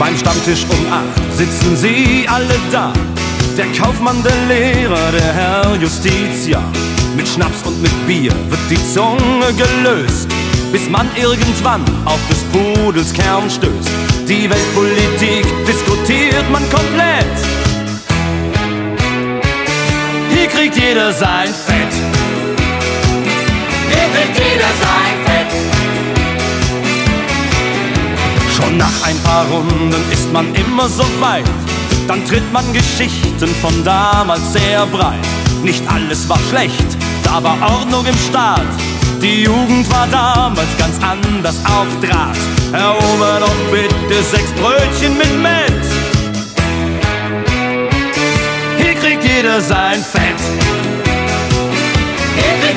Beim Stammtisch um 8 sitzen sie alle da. Der Kaufmann, der Lehrer, der Herr Justitia. Mit Schnaps und mit Bier wird die Zunge gelöst, bis man irgendwann auf des Pudels Kern stößt. Die Weltpolitik diskutiert man komplett. Hier kriegt jeder sein Fett. Hier kriegt jeder sein Fett. Schon nach ein paar Runden ist man immer so weit. Dann tritt man Geschichten von damals sehr breit. Nicht alles war schlecht, da war Ordnung im Staat. Die Jugend war damals ganz anders auf Draht. Herr Ober, doch bitte 6 Brötchen mit Mett. Hier kriegt jeder sein Fett.